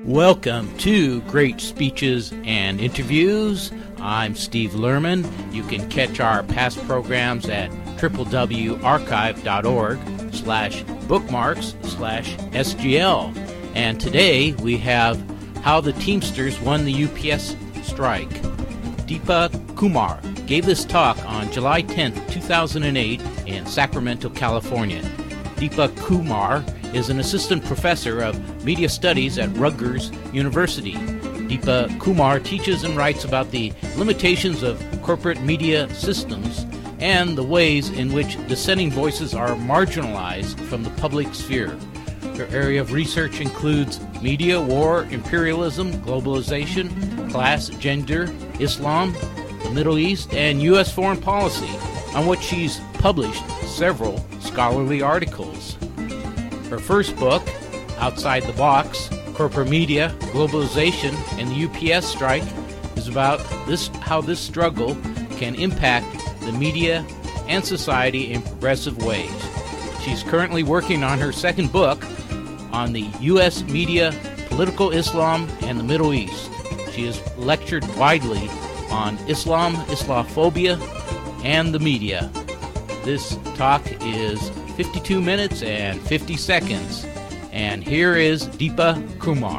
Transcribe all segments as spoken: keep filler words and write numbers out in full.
Welcome to Great Speeches and Interviews. I'm Steve Lerman. You can catch our past programs at www.archive.org slash bookmarks slash SGL. And today we have How the Teamsters Won the U P S Strike. Deepa Kumar gave this talk on July tenth, two thousand eight in Sacramento, California. Deepa Kumar is an assistant professor of media studies at Rutgers University. Deepa Kumar teaches and writes about the limitations of corporate media systems and the ways in which dissenting voices are marginalized from the public sphere. Her area of research includes media, war, imperialism, globalization, class, gender, Islam, the Middle East, and U S foreign policy, on which she's published several scholarly articles. Her first book, Outside the Box, Corporate Media, Globalization, and the U P S Strike, is about this how this struggle can impact the media and society in progressive ways. She's currently working on her second book on the U S media, political Islam, and the Middle East. She has lectured widely on Islam, Islamophobia, and the media. This talk is fifty-two minutes and fifty seconds. And here is Deepa Kumar.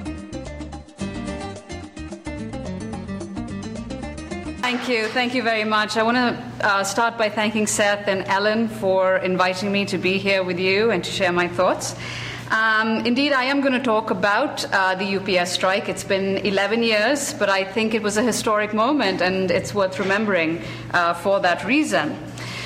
Thank you. Thank you very much. I want to uh, start by thanking Seth and Ellen for inviting me to be here with you and to share my thoughts. Um, indeed, I am going to talk about uh, the U P S strike. It's been eleven years, but I think it was a historic moment, and it's worth remembering uh, for that reason.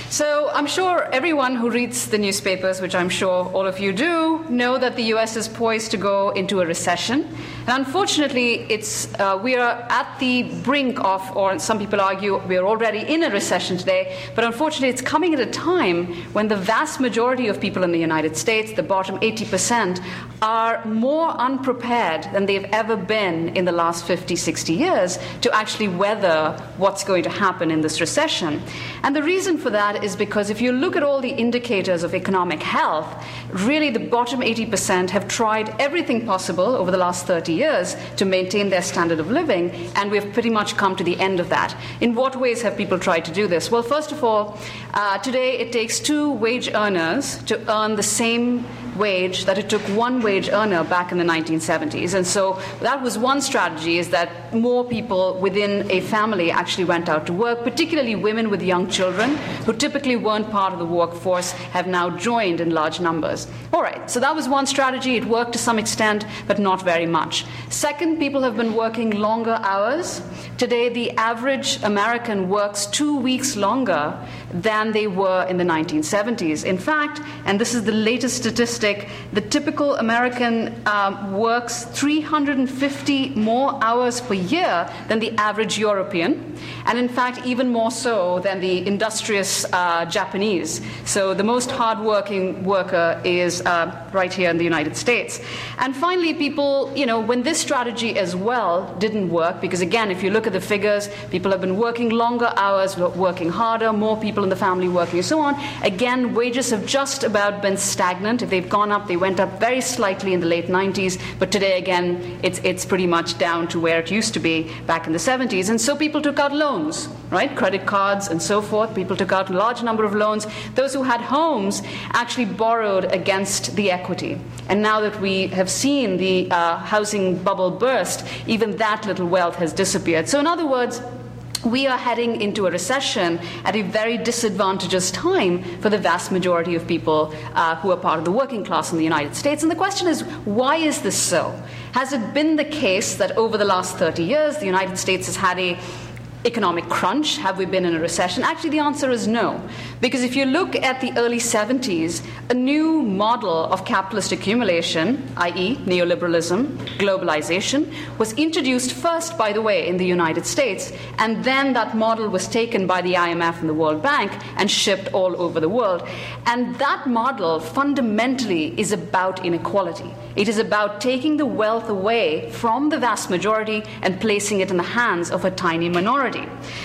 So I'm sure everyone who reads the newspapers, which I'm sure all of you do, know that the U S is poised to go into a recession. And unfortunately, it's uh, we are at the brink of, or some people argue we are already in a recession today, but unfortunately it's coming at a time when the vast majority of people in the United States, the bottom eighty percent, are more unprepared than they've ever been in the last fifty, sixty years to actually weather what's going to happen in this recession. And the reason for that is because if you look at all the indicators of economic health, really the bottom eighty percent have tried everything possible over the last thirty years to maintain their standard of living, and we've pretty much come to the end of that. In what ways have people tried to do this? Well, first of all, uh, today it takes two wage earners to earn the same wage that it took one wage earner back in the nineteen seventies. And so that was one strategy, is that more people within a family actually went out to work, particularly women with young children who typically weren't part of the workforce have now joined in large numbers. All right, so that was one strategy. It worked to some extent, but not very much. Second, people have been working longer hours. Today, the average American works two weeks longer than they were in the nineteen seventies. In fact, and this is the latest statistic, the typical American um, works three hundred fifty more hours per year than the average European, and in fact, even more so than the industrious uh, Japanese. So the most hardworking worker is uh, right here in the United States. And finally, people, you know, when this strategy as well didn't work, because again, if you look at the figures, people have been working longer hours, working harder, more people in the family working, and so on. Again, wages have just about been stagnant. If they've gone up, they went up very slightly in the late nineties, but today, again, it's it's pretty much down to where it used to be back in the seventies. And so people took out loans, right? Credit cards and so forth. People took out a large number of loans. Those who had homes actually borrowed against the equity. And now that we have seen the uh, housing bubble burst, even that little wealth has disappeared. So in other words, we are heading into a recession at a very disadvantageous time for the vast majority of people uh, who are part of the working class in the United States. And the question is, why is this so? Has it been the case that over the last thirty years, the United States has had a economic crunch? Have we been in a recession? Actually, the answer is no. Because if you look at the early seventies, a new model of capitalist accumulation, that is neoliberalism, globalization, was introduced first, by the way, in the United States, and then that model was taken by the I M F and the World Bank and shipped all over the world. And that model fundamentally is about inequality. It is about taking the wealth away from the vast majority and placing it in the hands of a tiny minority.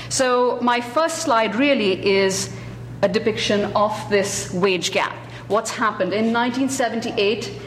So my first slide really is a depiction of this wage gap. What's happened? In nineteen seventy-eight,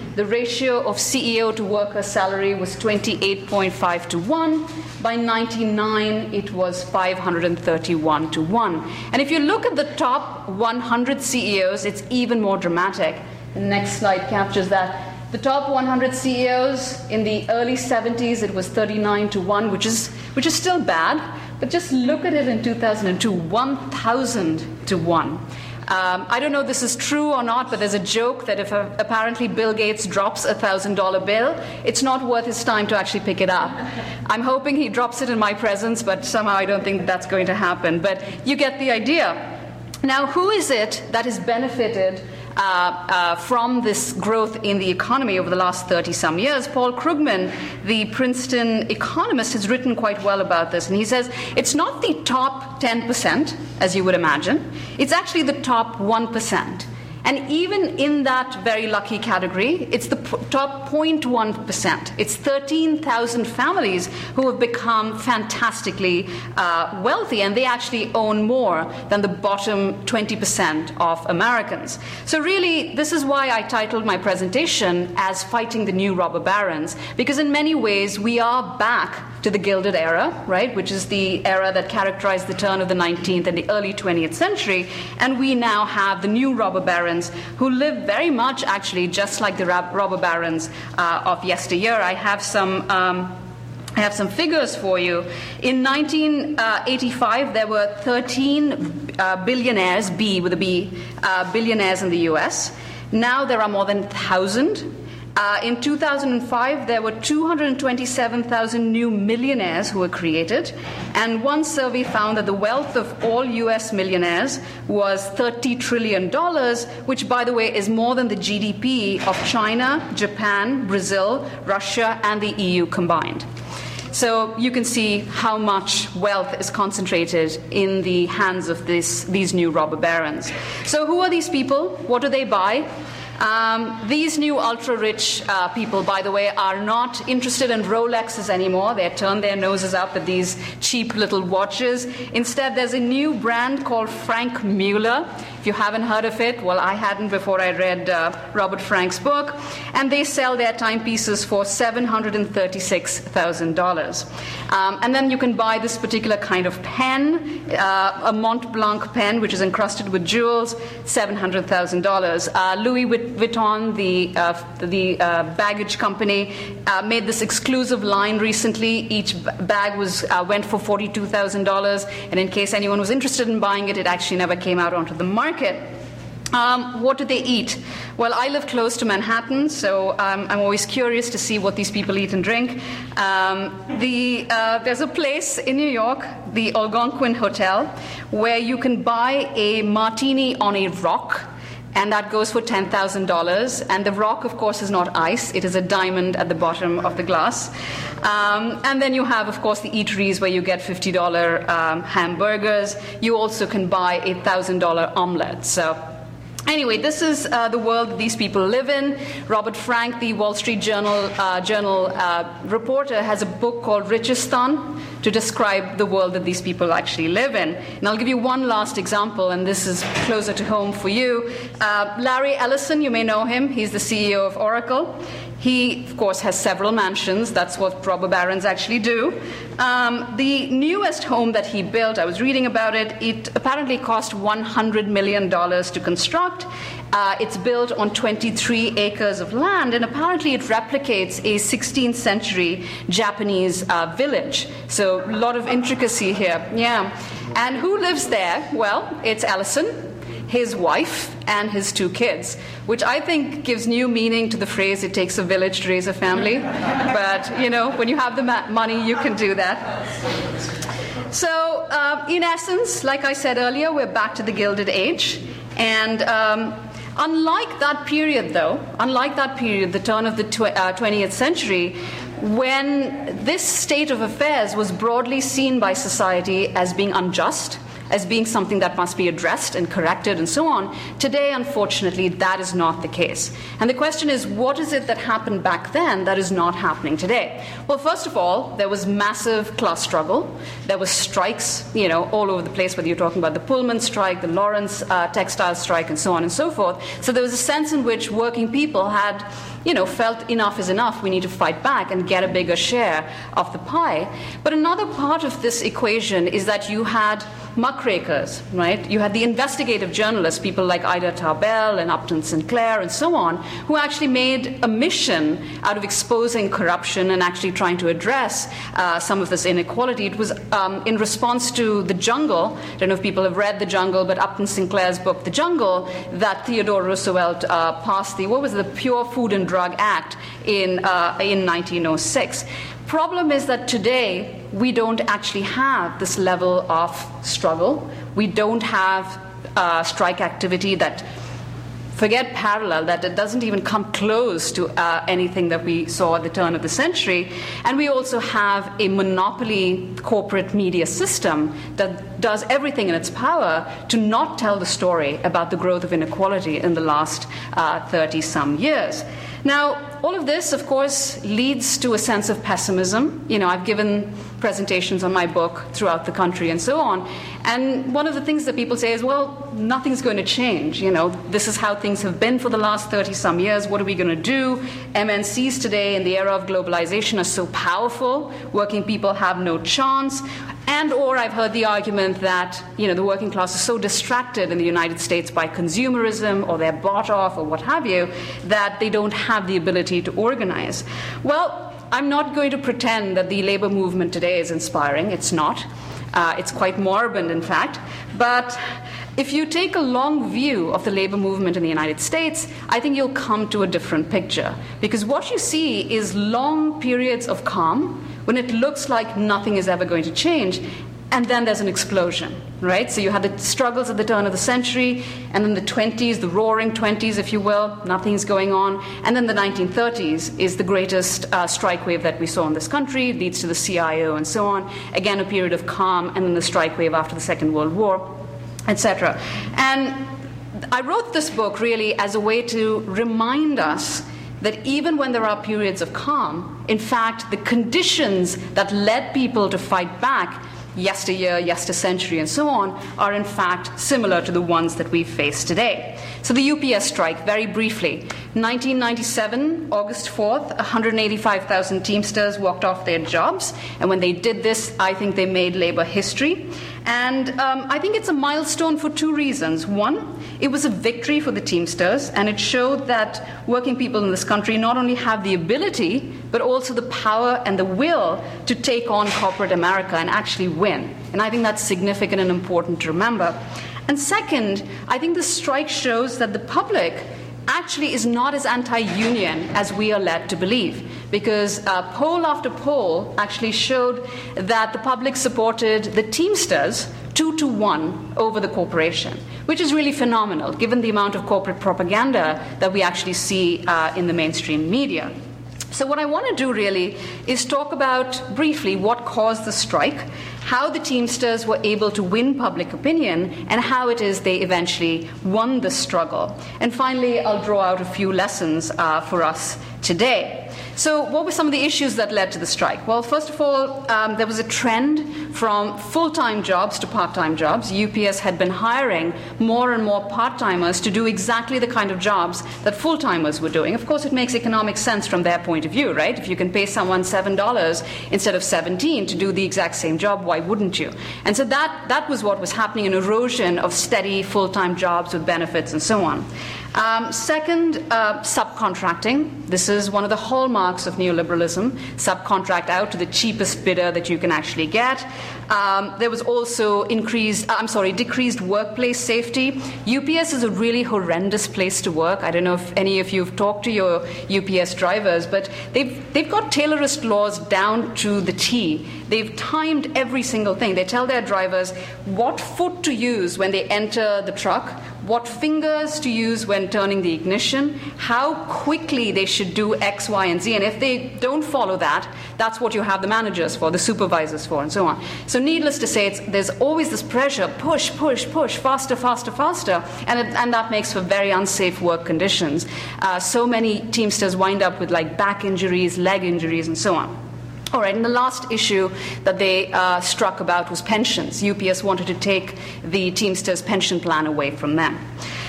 the ratio of C E O to worker salary was twenty-eight point five to one. By nineteen ninety-nine, it was five hundred thirty-one to one. And if you look at the top one hundred C E Os, it's even more dramatic. The next slide captures that. The top one hundred C E Os in the early seventies, it was thirty-nine to one, which is which is still bad. But just look at it in two thousand two, one thousand to one. Um, I don't know if this is true or not, but there's a joke that if uh, apparently Bill Gates drops a one thousand dollar bill, it's not worth his time to actually pick it up. I'm hoping he drops it in my presence, but somehow I don't think that's going to happen. But you get the idea. Now, who is it that has benefited Uh, uh, from this growth in the economy over the last thirty-some years? Paul Krugman, the Princeton economist, has written quite well about this. And he says it's not the top ten percent, as you would imagine. It's actually the top one percent. And even in that very lucky category, it's the p- top zero point one percent. It's thirteen thousand families who have become fantastically uh, wealthy, and they actually own more than the bottom twenty percent of Americans. So really, this is why I titled my presentation as Fighting the New Robber Barons, because in many ways we are back to the Gilded Era, right, which is the era that characterized the turn of the nineteenth and the early twentieth century, and we now have the new robber barons who live very much actually just like the rab- robber barons uh, of yesteryear. I have some um, I have some figures for you. In nineteen eighty-five, there were thirteen uh, billionaires, B with a B, uh, billionaires in the U S. Now there are more than one thousand. Uh, in two thousand five, there were two hundred twenty-seven thousand new millionaires who were created, and one survey found that the wealth of all U S millionaires was thirty trillion dollars, which, by the way, is more than the G D P of China, Japan, Brazil, Russia, and the E U combined. So you can see how much wealth is concentrated in the hands of this, these new robber barons. So who are these people? What do they buy? Um, these new ultra-rich uh, people, by the way, are not interested in Rolexes anymore. They turn their noses up at these cheap little watches. Instead, there's a new brand called Frank Mueller. If you haven't heard of it, well, I hadn't before I read uh, Robert Frank's book. And they sell their timepieces for seven hundred thirty-six thousand dollars. Um, and then you can buy this particular kind of pen, uh, a Mont Blanc pen, which is encrusted with jewels, seven hundred thousand dollars. Uh, Louis Vuitton, the, uh, the uh, baggage company, uh, made this exclusive line recently. Each b- bag was uh, went for forty-two thousand dollars. And in case anyone was interested in buying it, it actually never came out onto the market. Um, what do they eat? Well, I live close to Manhattan, so um, I'm always curious to see what these people eat and drink. Um, the, uh, there's a place in New York, the Algonquin Hotel, where you can buy a martini on a rock, and that goes for ten thousand dollars. And the rock, of course, is not ice. It is a diamond at the bottom of the glass. Um, and then you have, of course, the eateries where you get fifty dollars um, hamburgers. You also can buy a one thousand dollars omelet. So anyway, this is uh, the world that these people live in. Robert Frank, the Wall Street Journal, uh, journal uh, reporter, has a book called Richistan to describe the world that these people actually live in. And I'll give you one last example, and this is closer to home for you. Uh, Larry Ellison, you may know him. He's the C E O of Oracle. He, of course, has several mansions. That's what robber barons actually do. Um, the newest home that he built, I was reading about it, it apparently cost one hundred million dollars to construct. Uh, it's built on twenty-three acres of land, and apparently it replicates a sixteenth century Japanese uh, village. So a lot of intricacy here. Yeah. And who lives there? Well, it's Ellison, his wife, and his two kids, which I think gives new meaning to the phrase, it takes a village to raise a family. But, you know, when you have the ma- money, you can do that. So, uh, in essence, like I said earlier, we're back to the Gilded Age. And um, unlike that period, though, unlike that period, the turn of the tw- uh, twentieth century, when this state of affairs was broadly seen by society as being unjust, as being something that must be addressed and corrected and so on. Today, unfortunately, that is not the case. And the question is, what is it that happened back then that is not happening today? Well, first of all, there was massive class struggle. There was strikes, you know, all over the place, whether you're talking about the Pullman strike, the Lawrence uh, textile strike, and so on and so forth. So there was a sense in which working people had you know, felt enough is enough. We need to fight back and get a bigger share of the pie. But another part of this equation is that you had muckrakers, right? You had the investigative journalists, people like Ida Tarbell and Upton Sinclair and so on, who actually made a mission out of exposing corruption and actually trying to address uh, some of this inequality. It was um, in response to The Jungle. I don't know if people have read The Jungle, but Upton Sinclair's book, The Jungle, that Theodore Roosevelt uh, passed the, what was it, the Pure Food and Drug Act in, uh, in nineteen oh six. Problem is that today we don't actually have this level of struggle. We don't have uh, strike activity that, forget parallel, that it doesn't even come close to uh, anything that we saw at the turn of the century. And we also have a monopoly corporate media system that does everything in its power to not tell the story about the growth of inequality in the last uh, thirty-some years. Now, all of this, of course, leads to a sense of pessimism. You know, I've given presentations on my book throughout the country and so on. And one of the things that people say is, well, nothing's going to change. You know, this is how things have been for the last thirty-some years. What are we going to do? M N Cs today in the era of globalization are so powerful. Working people have no chance. And or I've heard the argument that, you know, the working class is so distracted in the United States by consumerism or they're bought off or what have you, that they don't have the ability to organize. Well, I'm not going to pretend that the labor movement today is inspiring. It's not. Uh, it's quite morbid, in fact. But if you take a long view of the labor movement in the United States, I think you'll come to a different picture. Because what you see is long periods of calm, when it looks like nothing is ever going to change, and then there's an explosion, right? So you had the struggles at the turn of the century, and then the twenties, the roaring twenties, if you will, nothing's going on. And then the nineteen thirties is the greatest uh, strike wave that we saw in this country, leads to the C I O and so on. Again, a period of calm, and then the strike wave after the Second World War, et cetera. And I wrote this book really as a way to remind us that even when there are periods of calm, in fact, the conditions that led people to fight back yesteryear, yestercentury, and so on, are in fact similar to the ones that we face today. So the U P S strike, very briefly. nineteen ninety-seven, August fourth, one hundred eighty-five thousand Teamsters walked off their jobs. And when they did this, I think they made labor history. And um, I think it's a milestone for two reasons. One, it was a victory for the Teamsters, and it showed that working people in this country not only have the ability, but also the power and the will to take on corporate America and actually win. And I think that's significant and important to remember. And second, I think the strike shows that the public actually is not as anti-union as we are led to believe, because uh, poll after poll actually showed that the public supported the Teamsters two to one over the corporation, which is really phenomenal given the amount of corporate propaganda that we actually see uh, in the mainstream media. So what I want to do really is talk about briefly what caused the strike, how the Teamsters were able to win public opinion, and how it is they eventually won the struggle. And finally, I'll draw out a few lessons uh, for us today. So what were some of the issues that led to the strike? Well, first of all, um, there was a trend from full-time jobs to part-time jobs. U P S had been hiring more and more part-timers to do exactly the kind of jobs that full-timers were doing. Of course, it makes economic sense from their point of view, right? If you can pay someone seven dollars instead of seventeen to do the exact same job, why wouldn't you? And so that, that was what was happening, an erosion of steady full-time jobs with benefits and so on. Um, second, uh, subcontracting. This is one of the hallmarks of neoliberalism. Subcontract out to the cheapest bidder that you can actually get. Um, there was also increased, uh, I'm sorry, decreased workplace safety. U P S is a really horrendous place to work. I don't know if any of you have talked to your U P S drivers, but they've, they've got Taylorist laws down to the T. They've timed every single thing. They tell their drivers what foot to use when they enter the truck, what fingers to use when turning the ignition, how quickly they should do X, Y, and Z. And if they don't follow that, that's what you have the managers for, the supervisors for, and so on. So needless to say, it's, there's always this pressure, push, push, push, faster, faster, faster, and, it, and that makes for very unsafe work conditions. Uh, so many Teamsters wind up with like back injuries, leg injuries, and so on. All right, and the last issue that they uh, struck about was pensions. U P S wanted to take the Teamsters pension plan away from them.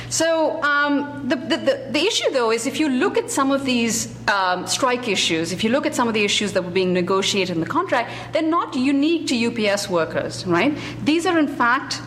So um, the, the, the, the issue, though, is if you look at some of these um, strike issues, if you look at some of the issues that were being negotiated in the contract, they're not unique to U P S workers, right? These are, in fact,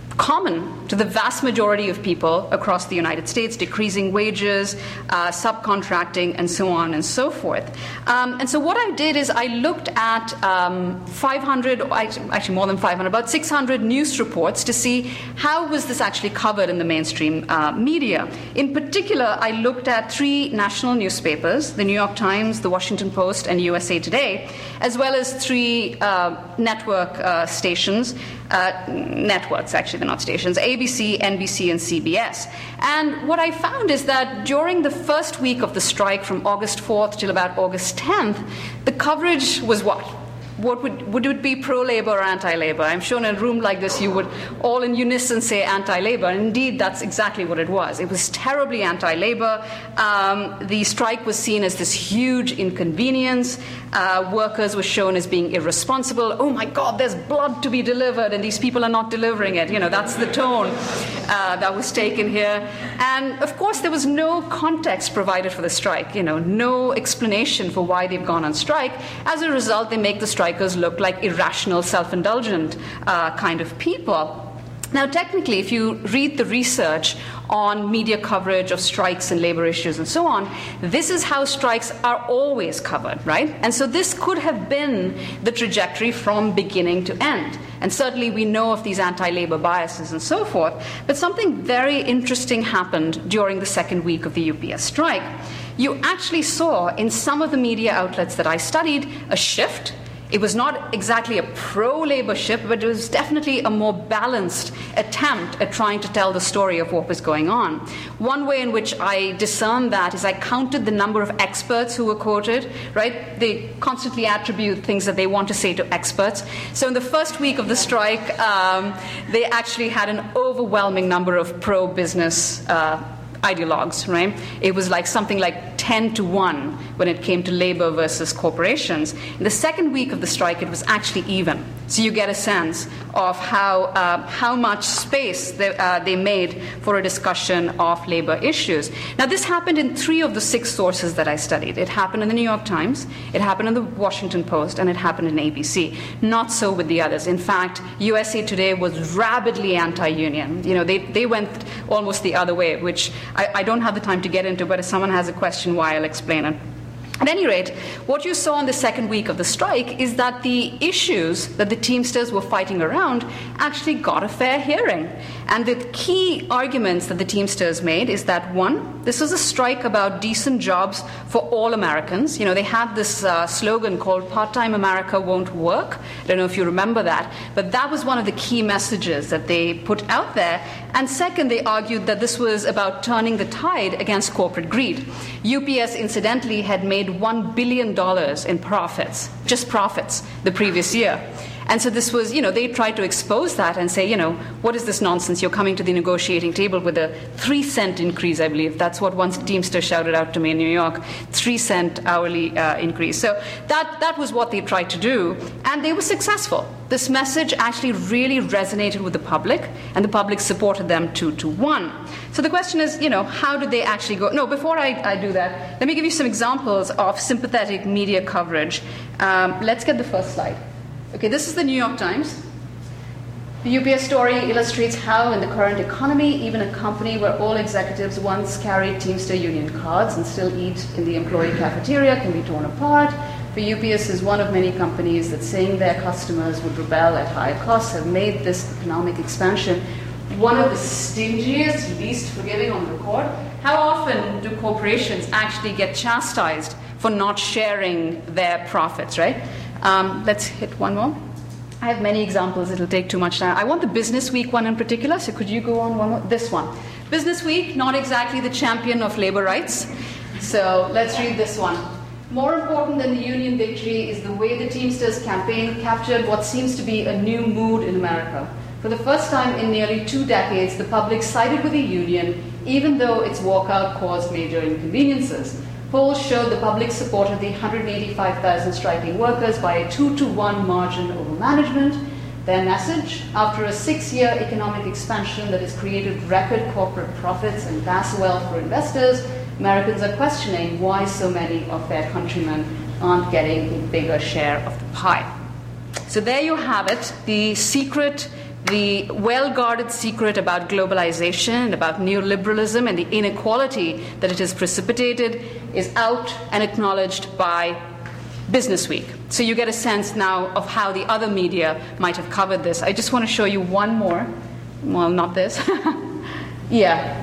common to the vast majority of people across the United States, decreasing wages, uh, subcontracting, and so on and so forth. Um, and so what I did is I looked at um, five hundred, actually more than five hundred, about six hundred news reports to see how was this actually covered in the mainstream uh, media. In particular, I looked at three national newspapers, the New York Times, the Washington Post, and U S A Today, as well as three uh, network uh, stations, uh, networks, actually, they're not stations, A B C, N B C, and C B S. And what I found is that during the first week of the strike, from August fourth till about August tenth, the coverage was what? What would, would it be pro-labor or anti-labor? I'm sure in a room like this you would all in unison say anti-labor. And indeed, that's exactly what it was. It was terribly anti-labor. Um, the strike was seen as this huge inconvenience. Uh, workers were shown as being irresponsible. Oh my God, there's blood to be delivered, and these people are not delivering it. You know, that's the tone uh, that was taken here. And of course, there was no context provided for the strike. You know, no explanation for why they've gone on strike. As a result, they make the strikers look like irrational, self-indulgent uh, kind of people. Now, technically, if you read the research on media coverage of strikes and labor issues and so on, this is how strikes are always covered, right? And so this could have been the trajectory from beginning to end. And certainly we know of these anti-labor biases and so forth, but something very interesting happened during the second week of the U P S strike. You actually saw in some of the media outlets that I studied a shift. It was not exactly a pro-labor shift, but it was definitely a more balanced attempt at trying to tell the story of what was going on. One way in which I discerned that is I counted the number of experts who were quoted, right? They constantly attribute things that they want to say to experts. So in the first week of the strike, um, they actually had an overwhelming number of pro-business uh, ideologues, right? It was like something like ten to one when it came to labor versus corporations. In the second week of the strike, it was actually even. So you get a sense of how uh, how much space they, uh, they made for a discussion of labor issues. Now, this happened in three of the six sources that I studied. It happened in the New York Times, it happened in the Washington Post, and it happened in A B C. Not so with the others. In fact, U S A Today was rabidly anti-union. You know, they, they went almost the other way, which I, I don't have the time to get into, but if someone has a question why, I'll explain it. At any rate, what you saw in the second week of the strike is that the issues that the Teamsters were fighting around actually got a fair hearing. And the key arguments that the Teamsters made is that, one, this was a strike about decent jobs for all Americans. You know, they had this uh, slogan called "Part-Time America Won't Work." I don't know if you remember that, but that was one of the key messages that they put out there. And second, they argued that this was about turning the tide against corporate greed. U P S, incidentally, had made one billion dollars in profits, just profits, the previous year. And so this was, you know, they tried to expose that and say, you know, what is this nonsense? You're coming to the negotiating table with a three cent increase, I believe. That's what one Teamster shouted out to me in New York, three cent hourly uh, increase. So that, that was what they tried to do, and they were successful. This message actually really resonated with the public, and the public supported them two to one. So the question is, you know, how did they actually go? No, before I, I do that, let me give you some examples of sympathetic media coverage. Um, let's get the first slide. Okay, this is the New York Times. The U P S story illustrates how, in the current economy, even a company where all executives once carried Teamster union cards and still eat in the employee cafeteria can be torn apart. For U P S is one of many companies that, saying their customers would rebel at high costs, have made this economic expansion one of the stingiest, least forgiving on record. How often do corporations actually get chastised for not sharing their profits, right? Um, let's hit one more. I have many examples. It'll take too much time. I want the Business Week one in particular, so could you go on one more? This one. Business Week, not exactly the champion of labor rights. So let's read this one. More important than the union victory is the way the Teamsters campaign captured what seems to be a new mood in America. For the first time in nearly two decades, the public sided with the union, even though its walkout caused major inconveniences. Polls showed the public supported the one hundred eighty-five thousand striking workers by a two to one margin over management. Their message: after a six-year economic expansion that has created record corporate profits and vast wealth for investors, Americans are questioning why so many of their countrymen aren't getting a bigger share of the pie. So there you have it, the secret, the well-guarded secret about globalization, about neoliberalism, and the inequality that it has precipitated is out and acknowledged by Business Week. So you get a sense now of how the other media might have covered this. I just want to show you one more. Well, not this. Yeah.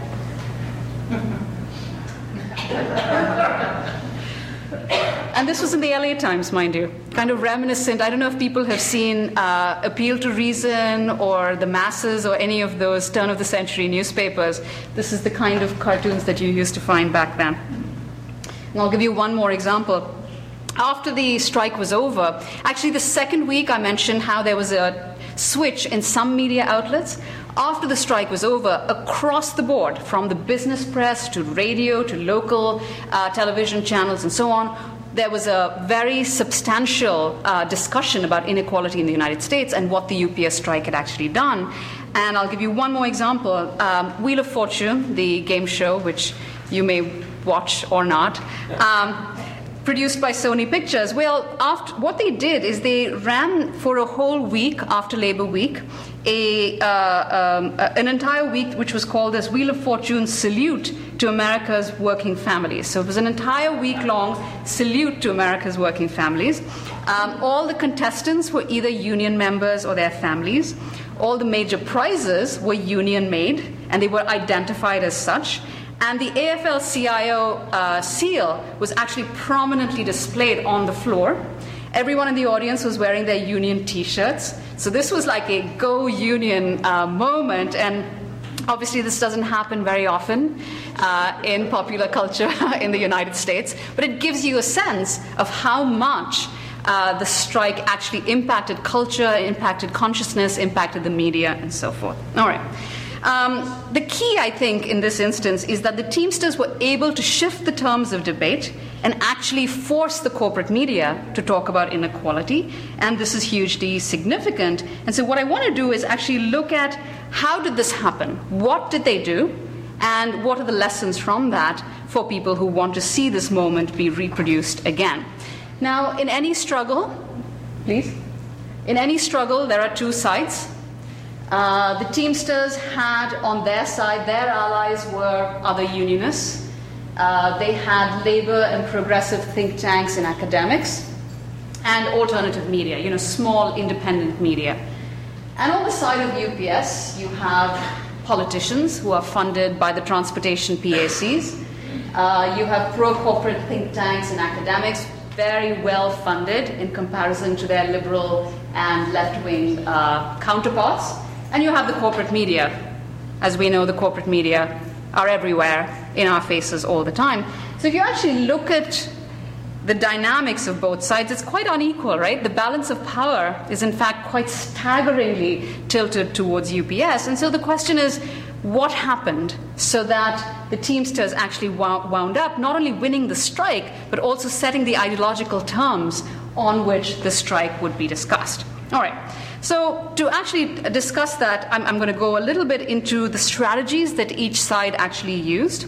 And this was in the L A Times, mind you. Kind of reminiscent. I don't know if people have seen uh, Appeal to Reason or The Masses or any of those turn-of-the-century newspapers. This is the kind of cartoons that you used to find back then. And I'll give you one more example. After the strike was over, actually the second week I mentioned how there was a switch in some media outlets. After the strike was over, across the board, from the business press to radio to local uh, television channels and so on, there was a very substantial uh, discussion about inequality in the United States and what the U P S strike had actually done. And I'll give you one more example. Um, Wheel of Fortune, the game show, which you may watch or not, um, produced by Sony Pictures. Well, after, what they did is they ran for a whole week after Labor Week, a, uh, um, an entire week which was called as Wheel of Fortune Salute to America's Working Families. So it was an entire week-long salute to America's working families. Um, all the contestants were either union members or their families. All the major prizes were union-made, and they were identified as such. And the A F L C I O uh, seal was actually prominently displayed on the floor. Everyone in the audience was wearing their union T-shirts. So this was like a go union uh, moment. And obviously this doesn't happen very often uh, in popular culture in the United States. But it gives you a sense of how much uh, the strike actually impacted culture, impacted consciousness, impacted the media, and so forth. All right. Um, the key, I think, in this instance is that the Teamsters were able to shift the terms of debate and actually force the corporate media to talk about inequality, and this is hugely significant. And so what I want to do is actually look at how did this happen? What did they do? And what are the lessons from that for people who want to see this moment be reproduced again? Now, in any struggle, please, in any struggle, there are two sides. Uh, the Teamsters had on their side, their allies were other unionists. Uh, they had labor and progressive think tanks and academics, and alternative media, you know, small independent media. And on the side of U P S, you have politicians who are funded by the transportation P A Cs. Uh, you have pro-corporate think tanks and academics, very well funded in comparison to their liberal and left-wing uh, counterparts. And you have the corporate media. As we know, the corporate media are everywhere, in our faces all the time. So if you actually look at the dynamics of both sides, it's quite unequal, right? The balance of power is, in fact, quite staggeringly tilted towards U P S. And so the question is, what happened so that the Teamsters actually wound up not only winning the strike, but also setting the ideological terms on which the strike would be discussed? All right. So to actually discuss that, I'm, I'm going to go a little bit into the strategies that each side actually used.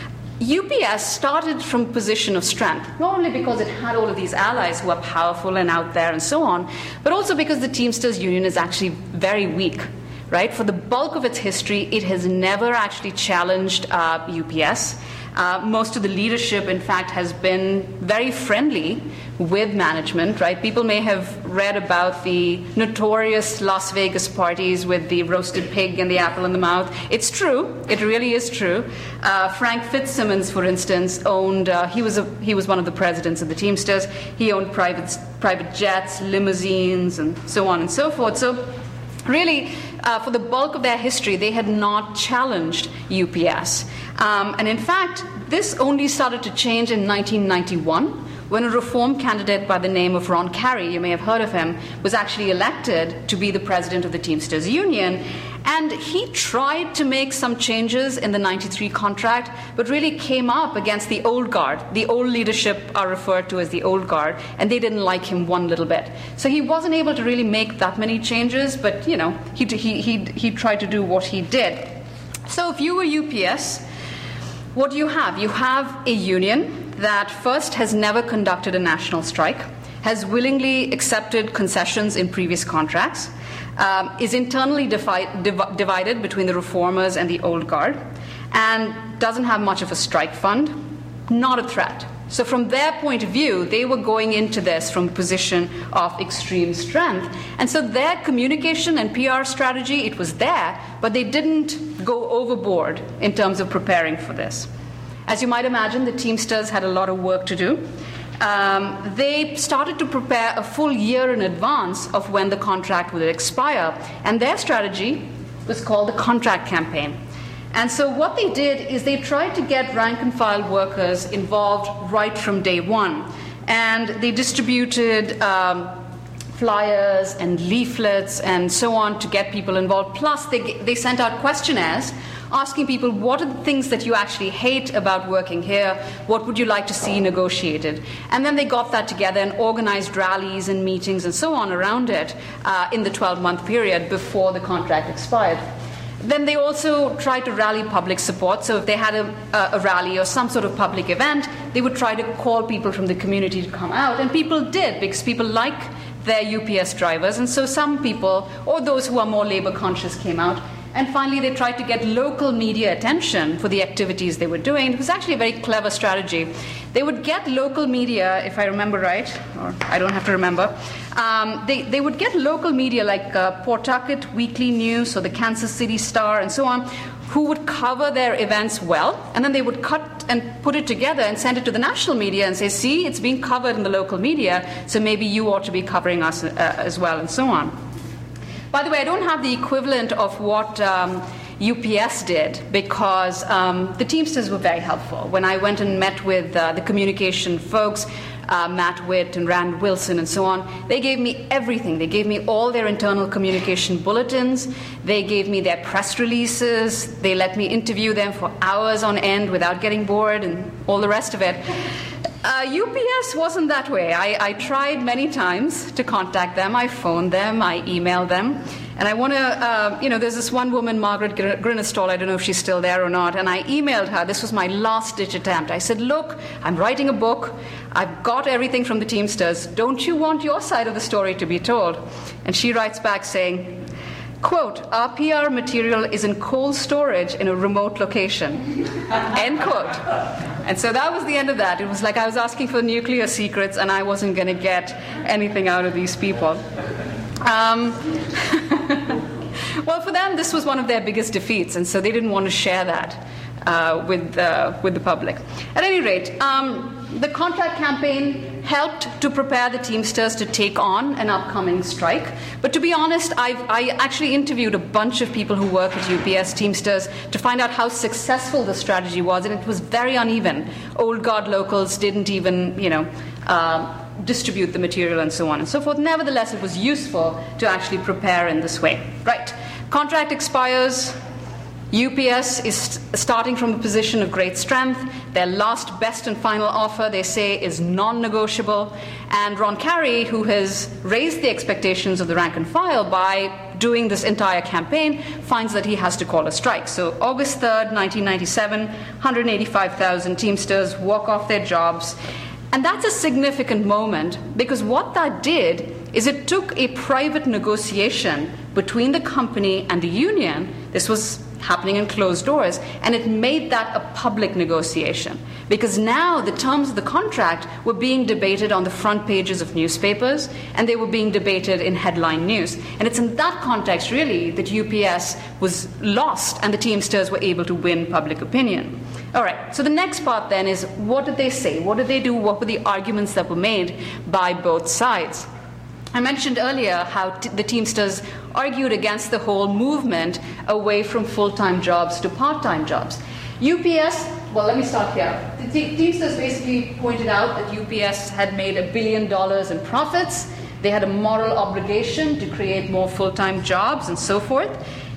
U P S started from a position of strength, not only because it had all of these allies who are powerful and out there and so on, but also because the Teamsters Union is actually very weak, right? For the bulk of its history, it has never actually challenged uh, U P S. Uh, most of the leadership, in fact, has been very friendly with management, right? People may have read about the notorious Las Vegas parties with the roasted pig and the apple in the mouth. It's true. It really is true. Uh, Frank Fitzsimmons, for instance, owned, uh, he was a, he was one of the presidents of the Teamsters. He owned private, private jets, limousines, and so on and so forth. So really, uh, for the bulk of their history, they had not challenged U P S. Um, and in fact, this only started to change in nineteen ninety-one, when a reform candidate by the name of Ron Carey, you may have heard of him, was actually elected to be the president of the Teamsters Union. And he tried to make some changes in the ninety-three contract, but really came up against the old guard. The old leadership are referred to as the old guard, and they didn't like him one little bit. So he wasn't able to really make that many changes, but, you know, he, he, he, he tried to do what he did. So if you were U P S, what do you have? You have a union that first has never conducted a national strike, has willingly accepted concessions in previous contracts, um, is internally defi- div- divided between the reformers and the old guard, and doesn't have much of a strike fund, not a threat. So from their point of view, they were going into this from a position of extreme strength. And so their communication and P R strategy, it was there, but they didn't go overboard in terms of preparing for this. As you might imagine, the Teamsters had a lot of work to do. Um, they started to prepare a full year in advance of when the contract would expire, and their strategy was called the contract campaign. And so what they did is they tried to get rank-and-file workers involved right from day one, and they distributed um, flyers and leaflets and so on to get people involved. Plus, they, they sent out questionnaires asking people, what are the things that you actually hate about working here? What would you like to see negotiated? And then they got that together and organized rallies and meetings and so on around it uh, in the twelve-month period before the contract expired. Then they also tried to rally public support. So if they had a, a rally or some sort of public event, they would try to call people from the community to come out. And people did, because people like their U P S drivers. And so some people, or those who are more labor conscious, came out. And finally, they tried to get local media attention for the activities they were doing. It was actually a very clever strategy. They would get local media, if I remember right, or I don't have to remember. Um, they, they would get local media like uh, Pawtucket Weekly News or the Kansas City Star and so on, who would cover their events well, and then they would cut and put it together and send it to the national media and say, see, it's being covered in the local media, so maybe you ought to be covering us uh, as well, and so on. By the way, I don't have the equivalent of what um, U P S did, because um, the Teamsters were very helpful. When I went and met with uh, the communication folks, uh, Matt Witt and Rand Wilson and so on, they gave me everything. They gave me all their internal communication bulletins. They gave me their press releases. They let me interview them for hours on end without getting bored and all the rest of it. Uh, U P S wasn't that way. I, I tried many times to contact them. I phoned them. I emailed them. And I want to, uh, you know, there's this one woman, Margaret Grinestall, I don't know if she's still there or not, and I emailed her. This was my last-ditch attempt. I said, look, I'm writing a book. I've got everything from the Teamsters. Don't you want your side of the story to be told? And she writes back saying, quote, our P R material is in cold storage in a remote location, end quote. And so that was the end of that. It was like I was asking for nuclear secrets, and I wasn't going to get anything out of these people. Um, well, for them, this was one of their biggest defeats, and so they didn't want to share that uh, with, uh, with the public. At any rate, um, the contract campaign helped to prepare the Teamsters to take on an upcoming strike. But to be honest, I've, I actually interviewed a bunch of people who work at U P S Teamsters to find out how successful the strategy was, and it was very uneven. Old guard locals didn't even, you know, uh, distribute the material and so on and so forth. Nevertheless, it was useful to actually prepare in this way. Right. Contract expires. U P S is st- starting from a position of great strength. Their last best and final offer, they say, is non-negotiable. And Ron Carey, who has raised the expectations of the rank and file by doing this entire campaign, finds that he has to call a strike. So August third, nineteen ninety-seven, one hundred eighty-five thousand Teamsters walk off their jobs. And that's a significant moment, because what that did is it took a private negotiation between the company and the union. This was happening in closed doors, and it made that a public negotiation, because now the terms of the contract were being debated on the front pages of newspapers, and they were being debated in headline news. And it's in that context, really, that U P S was lost and the Teamsters were able to win public opinion. All right, so the next part then is, what did they say? What did they do? What were the arguments that were made by both sides? I mentioned earlier how t- the Teamsters argued against the whole movement away from full-time jobs to part-time jobs. U P S, well, let me start here. The te- Teamsters basically pointed out that U P S had made a billion dollars in profits. They had a moral obligation to create more full-time jobs and so forth.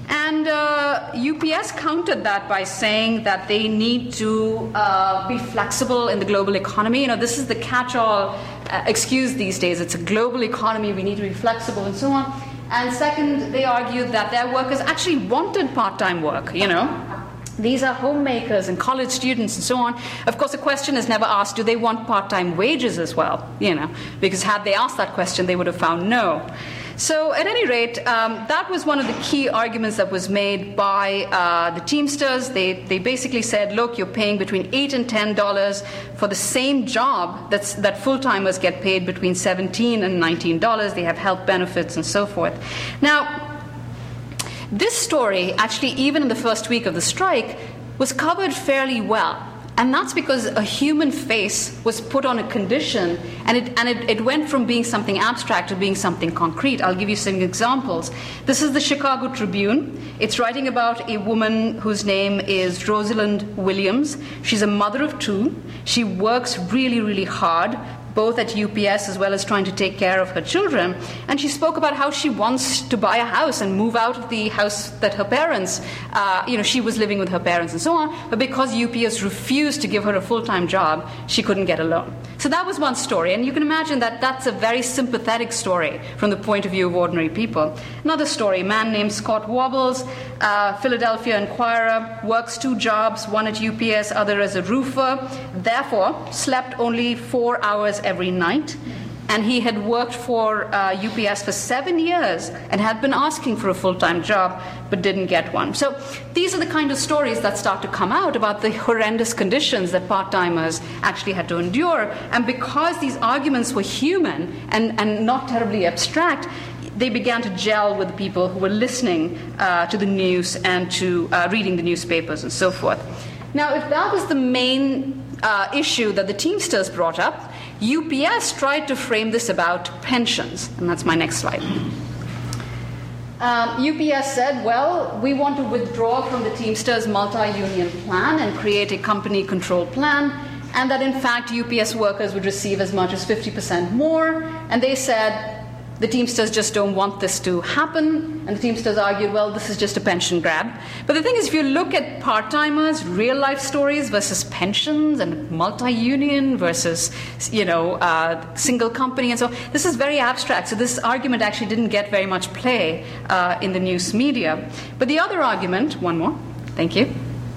And uh, U P S countered that by saying that they need to uh, be flexible in the global economy. You know, this is the catch-all uh, excuse these days. It's a global economy, we need to be flexible and so on. And second, they argued that their workers actually wanted part-time work, you know. These are homemakers and college students and so on. Of course, the question is never asked, do they want part-time wages as well? You know, because had they asked that question, they would have found no. So at any rate, um, that was one of the key arguments that was made by uh, the Teamsters. They, they basically said, look, you're paying between eight and ten dollars for the same job that's, that full-timers get paid between seventeen and nineteen dollars. They have health benefits and so forth. Now, this story, actually, even in the first week of the strike, was covered fairly well. And that's because a human face was put on a condition, and it, and it, it went from being something abstract to being something concrete. I'll give you some examples. This is the Chicago Tribune. It's writing about a woman whose name is Rosalind Williams. She's a mother of two. She works really, really hard, both at U P S as well as trying to take care of her children. And she spoke about how she wants to buy a house and move out of the house that her parents, uh, you know, she was living with her parents and so on, but because U P S refused to give her a full-time job, she couldn't get a loan. So that was one story, and you can imagine that that's a very sympathetic story from the point of view of ordinary people. Another story, a man named Scott Wobbles, uh, Philadelphia Inquirer, works two jobs, one at U P S, other as a roofer, therefore slept only four hours every night, and he had worked for uh, U P S for seven years and had been asking for a full-time job but didn't get one. So these are the kind of stories that start to come out about the horrendous conditions that part-timers actually had to endure. And because these arguments were human and, and not terribly abstract, they began to gel with the people who were listening uh, to the news and to uh, reading the newspapers and so forth. Now, if that was the main uh, issue that the Teamsters brought up, U P S tried to frame this about pensions, and that's my next slide. Um, U P S said, well, we want to withdraw from the Teamsters multi-union plan and create a company control plan, and that in fact U P S workers would receive as much as fifty percent more, and they said the Teamsters just don't want this to happen, and the Teamsters argued, well, this is just a pension grab. But the thing is, if you look at part-timers, real-life stories versus pensions and multi-union versus, you know, uh, single company and so on, this is very abstract. So this argument actually didn't get very much play uh, in the news media. But the other argument, one more, thank you,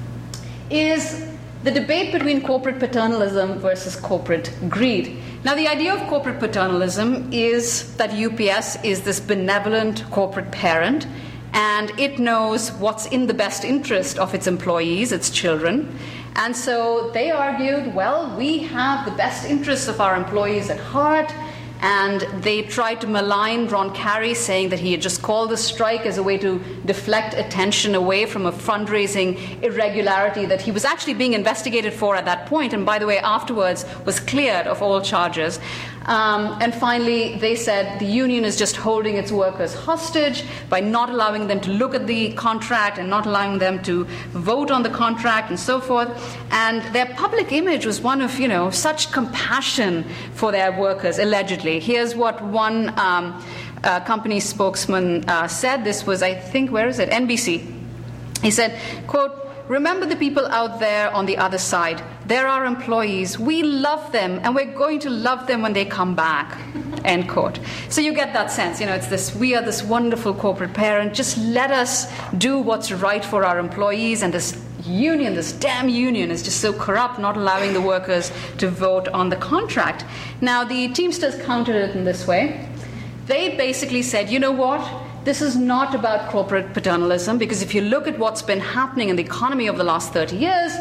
is the debate between corporate paternalism versus corporate greed. Now, the idea of corporate paternalism is that U P S is this benevolent corporate parent, and it knows what's in the best interest of its employees, its children. And so they argued, well, we have the best interests of our employees at heart, and they tried to malign Ron Carey, saying that he had just called the strike as a way to deflect attention away from a fundraising irregularity that he was actually being investigated for at that point, and by the way, afterwards was cleared of all charges. Um, and finally, they said the union is just holding its workers hostage by not allowing them to look at the contract and not allowing them to vote on the contract and so forth. And their public image was one of, you know, such compassion for their workers, allegedly. Here's what one um, uh, company spokesman uh, said. This was, I think, where is it? N B C. He said, quote, "Remember the people out there on the other side. They're our employees. We love them, and we're going to love them when they come back." End quote. So you get that sense, you know, it's this, we are this wonderful corporate parent. Just let us do what's right for our employees, and this union, this damn union, is just so corrupt, not allowing the workers to vote on the contract. Now, the Teamsters countered it in this way. They basically said, you know what? This is not about corporate paternalism, because if you look at what's been happening in the economy over the last thirty years,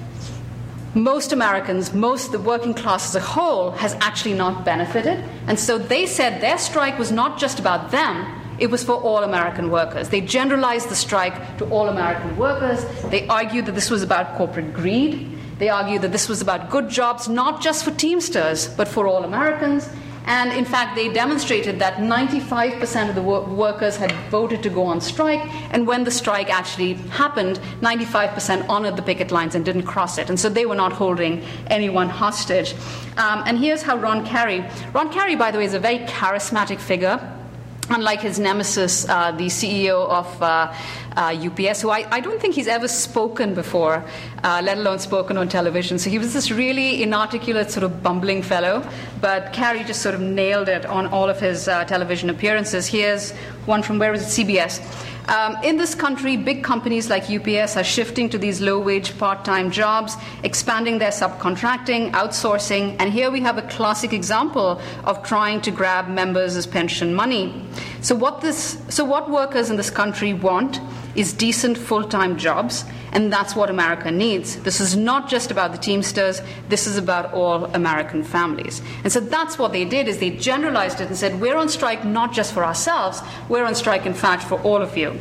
most Americans, most the working class as a whole, has actually not benefited. And so they said their strike was not just about them, it was for all American workers. They generalized the strike to all American workers. They argued that this was about corporate greed. They argued that this was about good jobs, not just for Teamsters, but for all Americans. And in fact, they demonstrated that ninety-five percent of the wor- workers had voted to go on strike, and when the strike actually happened, ninety-five percent honored the picket lines and didn't cross it. And so they were not holding anyone hostage. Um, and here's how Ron Carey, Ron Carey, by the way, is a very charismatic figure. unlike his nemesis, uh, the C E O of uh, uh, U P S, who I, I don't think he's ever spoken before, uh, let alone spoken on television. So he was this really inarticulate, sort of bumbling fellow. But Carey just sort of nailed it on all of his uh, television appearances. Here's one from, where was it, C B S. Um, in this country, big companies like U P S are shifting to these low-wage part-time jobs, expanding their subcontracting, outsourcing, and here we have a classic example of trying to grab members' pension money. So what this, so what workers in this country want is decent full-time jobs, and that's what America needs. This is not just about the Teamsters, this is about all American families. And so that's what they did, is they generalized it and said, we're on strike not just for ourselves, we're on strike, in fact, for all of you.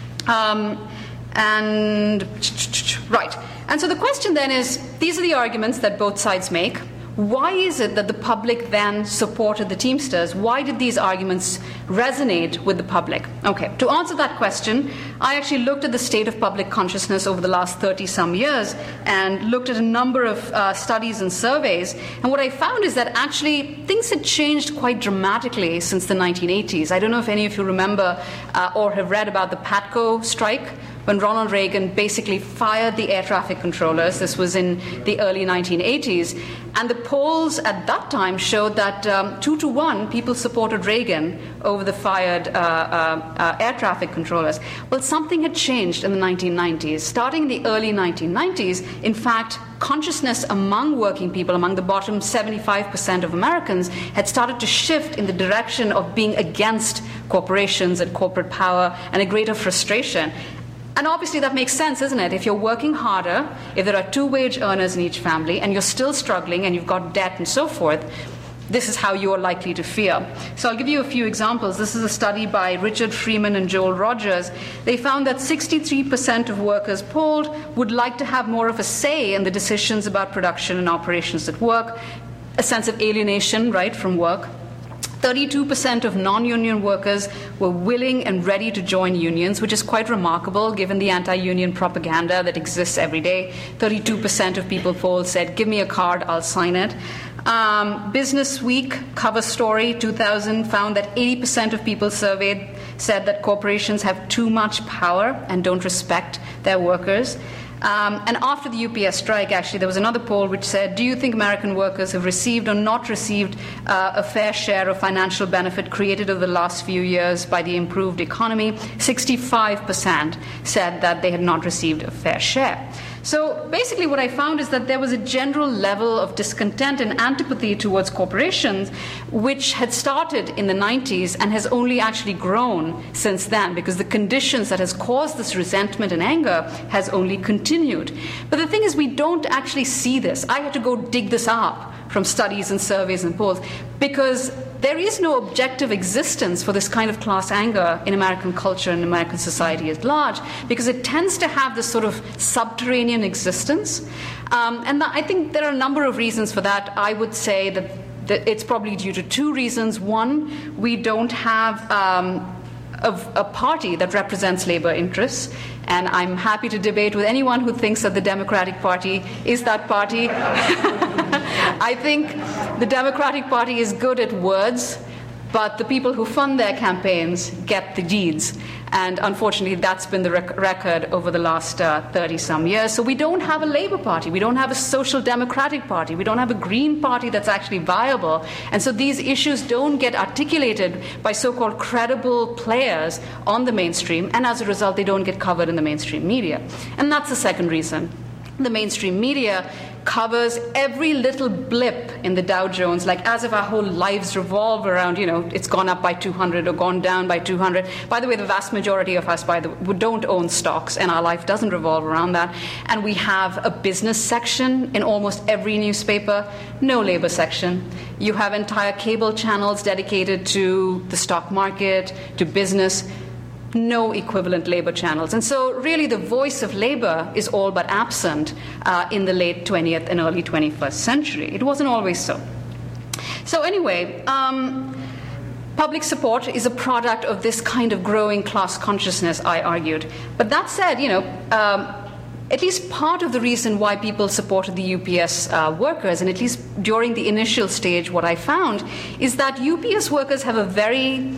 Um, and, right. And so the question then is, these are the arguments that both sides make. Why is it that the public then supported the Teamsters? Why did these arguments resonate with the public? Okay, to answer that question, I actually looked at the state of public consciousness over the last thirty-some years and looked at a number of uh, studies and surveys. And what I found is that actually things had changed quite dramatically since the nineteen eighties. I don't know if any of you remember uh, or have read about the PATCO strike, when Ronald Reagan basically fired the air traffic controllers. This was in the early nineteen eighties. And the polls at that time showed that um, two to one people supported Reagan over the fired uh, uh, uh, air traffic controllers. Well, something had changed in the nineteen nineties. Starting in the early nineteen nineties, in fact, consciousness among working people, among the bottom seventy-five percent of Americans, had started to shift in the direction of being against corporations and corporate power and a greater frustration. And obviously that makes sense, isn't it? If you're working harder, if there are two wage earners in each family, and you're still struggling and you've got debt and so forth, this is how you're likely to feel. So I'll give you a few examples. This is a study by Richard Freeman and Joel Rogers. They found that sixty-three percent of workers polled would like to have more of a say in the decisions about production and operations at work, a sense of alienation, right, from work. thirty-two percent of non-union workers were willing and ready to join unions, which is quite remarkable given the anti-union propaganda that exists every day. thirty-two percent of people polled said, give me a card, I'll sign it. Um, Business Week cover story two thousand found that eighty percent of people surveyed said that corporations have too much power and don't respect their workers. Um, and after the U P S strike, actually, there was another poll which said, do you think American workers have received or not received uh, a fair share of financial benefit created over the last few years by the improved economy? sixty-five percent said that they had not received a fair share. So basically what I found is that there was a general level of discontent and antipathy towards corporations, which had started in the nineties and has only actually grown since then, because the conditions that has caused this resentment and anger has only continued. But the thing is, we don't actually see this. I had to go dig this up from studies and surveys and polls, because there is no objective existence for this kind of class anger in American culture and American society at large, because it tends to have this sort of subterranean existence. Um, and I think there are a number of reasons for that. I would say that, that it's probably due to two reasons. One, we don't have um, a, a party that represents labor interests. And I'm happy to debate with anyone who thinks that the Democratic Party is that party. I think the Democratic Party is good at words, but the people who fund their campaigns get the deeds. And unfortunately, that's been the rec- record over the last uh, thirty-some years. So we don't have a Labour Party. We don't have a Social Democratic Party. We don't have a Green Party that's actually viable. And so these issues don't get articulated by so-called credible players on the mainstream. And as a result, they don't get covered in the mainstream media. And that's the second reason. The mainstream media covers every little blip in the Dow Jones, like as if our whole lives revolve around, you know, it's gone up by two hundred or gone down by two hundred. By the way, the vast majority of us, by the way, don't own stocks, and our life doesn't revolve around that. And we have a business section in almost every newspaper, no labor section. You have entire cable channels dedicated to the stock market, to business, no equivalent labor channels. And so really the voice of labor is all but absent uh, in the late twentieth and early twenty-first century. It wasn't always so. So anyway, um, public support is a product of this kind of growing class consciousness, I argued. But that said, you know, um, at least part of the reason why people supported the U P S uh, workers, and at least during the initial stage, what I found is that U P S workers have a very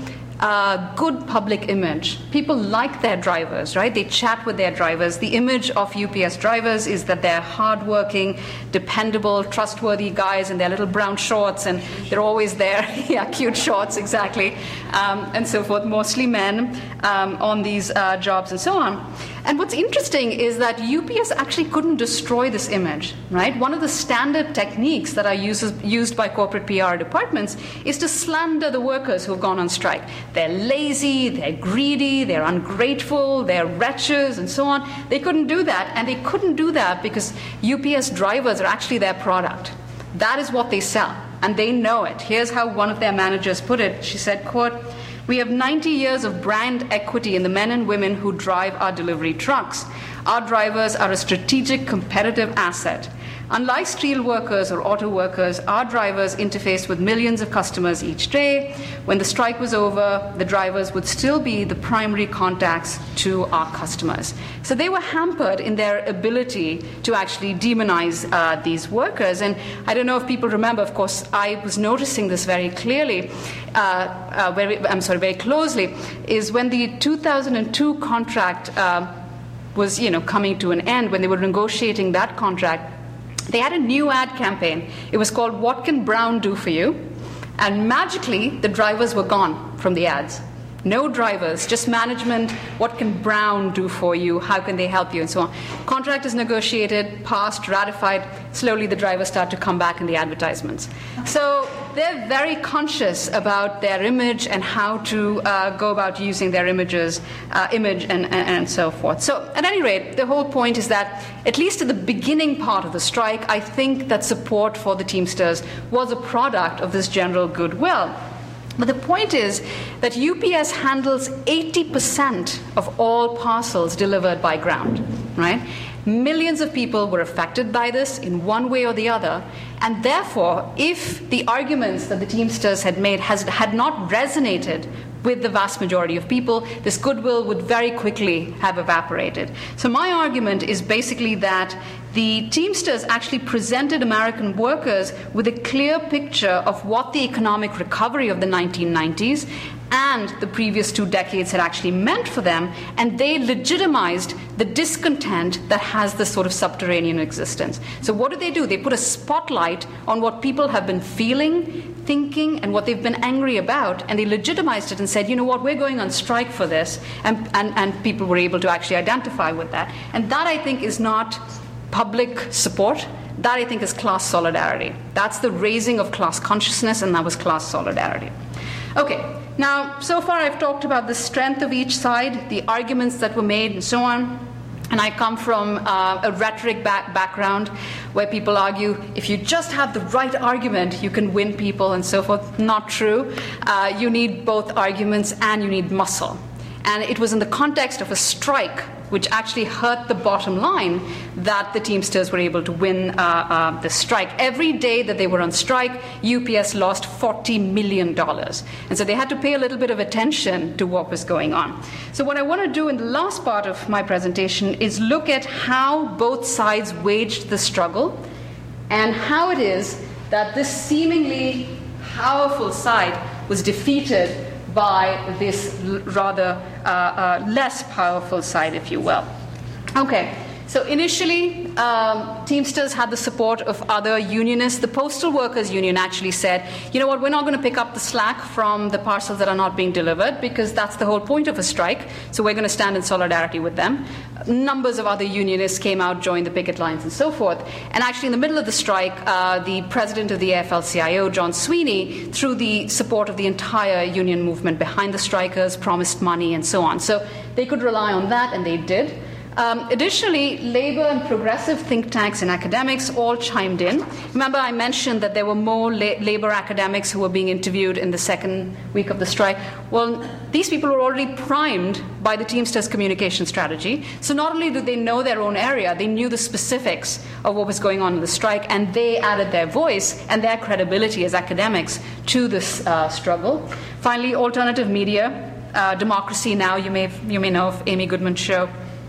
uh, good public image. People like their drivers, right? They chat with their drivers. The image of U P S drivers is that they're hardworking, dependable, trustworthy guys in their little brown shorts, and they're always there. Yeah, cute shorts, exactly, um, and so forth. Mostly men um, on these uh, jobs and so on. And what's interesting is that U P S actually couldn't destroy this image, right? One of the standard techniques that are uses, used by corporate P R departments is to slander the workers who've gone on strike. They're lazy, they're greedy, they're ungrateful, they're wretches, and so on. They couldn't do that, and they couldn't do that because U P S drivers are actually their product. That is what they sell, and they know it. Here's how one of their managers put it. She said, quote, "We have ninety years of brand equity in the men and women who drive our delivery trucks. Our drivers are a strategic competitive asset. Unlike steel workers or auto workers, our drivers interface with millions of customers each day. When the strike was over, the drivers would still be the primary contacts to our customers." So they were hampered in their ability to actually demonize uh, these workers. And I don't know if people remember, of course, I was noticing this very clearly, uh, uh, very, I'm sorry, very closely, is when the two thousand two contract uh, was, you know, coming to an end, when they were negotiating that contract, they had a new ad campaign. It was called "What Can Brown Do For You?" And magically, the drivers were gone from the ads. No drivers, just management. What can Brown do for you? How can they help you? And so on. Contract is negotiated, passed, ratified. Slowly, the drivers start to come back in the advertisements. So they're very conscious about their image and how to uh, go about using their images, uh, image and, and, and so forth. So at any rate, the whole point is that, at least at the beginning part of the strike, I think that support for the Teamsters was a product of this general goodwill. But the point is that U P S handles eighty percent of all parcels delivered by ground, right? Millions of people were affected by this in one way or the other, and therefore, if the arguments that the Teamsters had made has, had not resonated with the vast majority of people, this goodwill would very quickly have evaporated. So my argument is basically that the Teamsters actually presented American workers with a clear picture of what the economic recovery of the nineteen nineties and the previous two decades had actually meant for them, and they legitimized the discontent that has this sort of subterranean existence. So what did they do? They put a spotlight on what people have been feeling, thinking, and what they've been angry about, and they legitimized it and said, you know what, we're going on strike for this, and, and, and people were able to actually identify with that. And that, I think, is not public support. That, I think, is class solidarity. That's the raising of class consciousness, and that was class solidarity. Okay, now, so far I've talked about the strength of each side, the arguments that were made, and so on. And I come from uh, a rhetoric back background where people argue if you just have the right argument, you can win people and so forth. Not true. Uh, you need both arguments and you need muscle. And it was in the context of a strike, which actually hurt the bottom line, that the Teamsters were able to win uh, uh, the strike. Every day that they were on strike, U P S lost forty million dollars. And so they had to pay a little bit of attention to what was going on. So what I want to do in the last part of my presentation is look at how both sides waged the struggle and how it is that this seemingly powerful side was defeated by this rather uh, uh, less powerful side, if you will. Okay, so initially, um, Teamsters had the support of other unionists. The Postal Workers Union actually said, you know what, we're not going to pick up the slack from the parcels that are not being delivered, because that's the whole point of a strike, so we're going to stand in solidarity with them. Numbers of other unionists came out, joined the picket lines, and so forth. And actually, in the middle of the strike, uh, the president of the A F L C I O, John Sweeney, through the support of the entire union movement behind the strikers, promised money, and so on. So they could rely on that, and they did. Um, additionally, labor and progressive think tanks and academics all chimed in. Remember, I mentioned that there were more la labor academics who were being interviewed in the second week of the strike. Well, these people were already primed by the Teamsters communication strategy. So not only did they know their own area, they knew the specifics of what was going on in the strike, and they added their voice and their credibility as academics to this uh, struggle. Finally, alternative media, uh, Democracy Now! You may, you may know of Amy Goodman's show.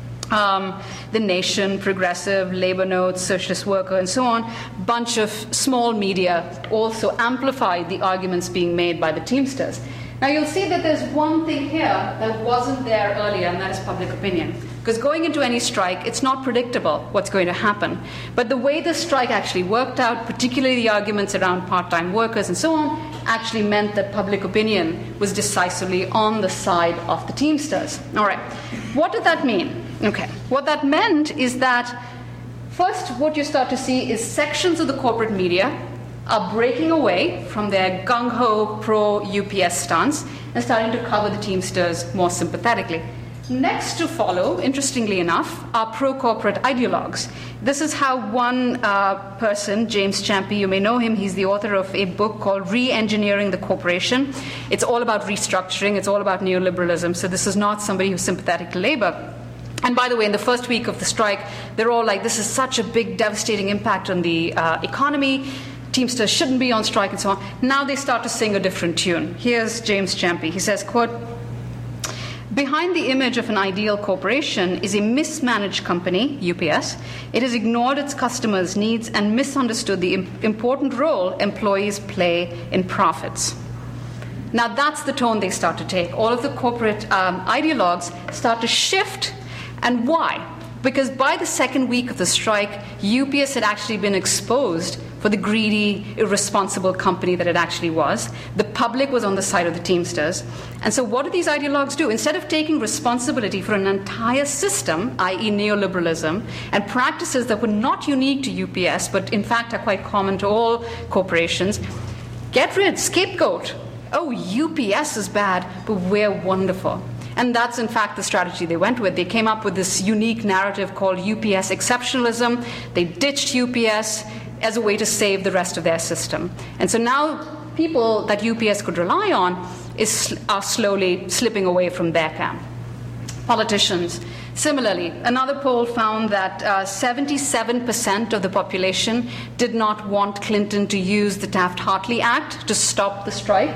Um, The Nation, Progressive, Labor Notes, Socialist Worker, and so on, bunch of small media also amplified the arguments being made by the Teamsters. Now you'll see that there's one thing here that wasn't there earlier, and that is public opinion. Because going into any strike, it's not predictable what's going to happen. But the way the strike actually worked out, particularly the arguments around part-time workers and so on, actually meant that public opinion was decisively on the side of the Teamsters. All right. What did that mean? Okay. What that meant is that, first, what you start to see is sections of the corporate media are breaking away from their gung-ho pro-U P S stance and starting to cover the Teamsters more sympathetically. Next to follow, interestingly enough, are pro-corporate ideologues. This is how one uh, person, James Champy, you may know him, he's the author of a book called Re-Engineering the Corporation. It's all about restructuring, it's all about neoliberalism, so this is not somebody who's sympathetic to labor. And by the way, in the first week of the strike, they're all like, this is such a big, devastating impact on the uh, economy. Teamsters shouldn't be on strike and so on. Now they start to sing a different tune. Here's James Champy. He says, quote, "Behind the image of an ideal corporation is a mismanaged company, U P S. It has ignored its customers' needs and misunderstood the important role employees play in profits." Now that's the tone they start to take. All of the corporate um, ideologues start to shift. And why? Because by the second week of the strike, U P S had actually been exposed for the greedy, irresponsible company that it actually was. The public was on the side of the Teamsters. And so what do these ideologues do? Instead of taking responsibility for an entire system, that is neoliberalism, and practices that were not unique to U P S, but in fact are quite common to all corporations, get rid, scapegoat. Oh, U P S is bad, but we're wonderful. And that's, in fact, the strategy they went with. They came up with this unique narrative called U P S exceptionalism. They ditched U P S as a way to save the rest of their system. And so now people that U P S could rely on is, are slowly slipping away from their camp. Politicians. Similarly, another poll found that uh, seventy-seven percent of the population did not want Clinton to use the Taft-Hartley Act to stop the strike,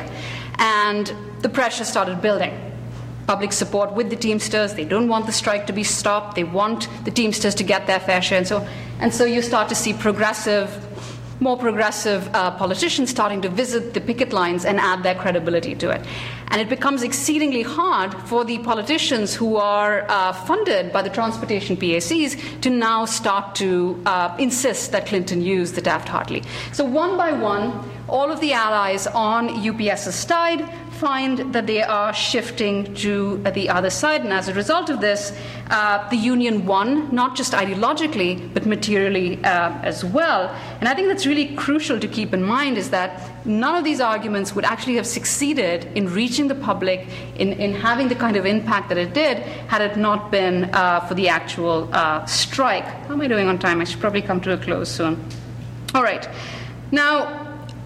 and the pressure started building. Public support with the Teamsters. They don't want the strike to be stopped. They want the Teamsters to get their fair share. And so, and so you start to see progressive, more progressive uh, politicians starting to visit the picket lines and add their credibility to it. And it becomes exceedingly hard for the politicians who are uh, funded by the transportation P A Cs to now start to uh, insist that Clinton use the Taft-Hartley. So one by one, all of the allies on UPS's side find that they are shifting to the other side. And as a result of this, uh, the union won, not just ideologically, but materially uh, as well. And I think that's really crucial to keep in mind, is that none of these arguments would actually have succeeded in reaching the public, in, in having the kind of impact that it did, had it not been uh, for the actual uh, strike. How am I doing on time? I should probably come to a close soon. All right. Now,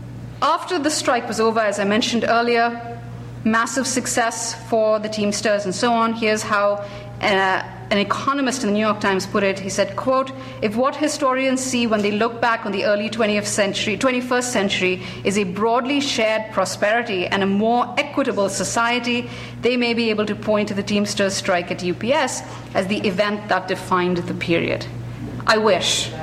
after the strike was over, as I mentioned earlier, massive success for the Teamsters and so on. Here's how uh, an economist in the New York Times put it. He said, quote, "If what historians see when they look back on the early twentieth century, twenty-first century is a broadly shared prosperity and a more equitable society, they may be able to point to the Teamsters strike at U P S as the event that defined the period." I wish.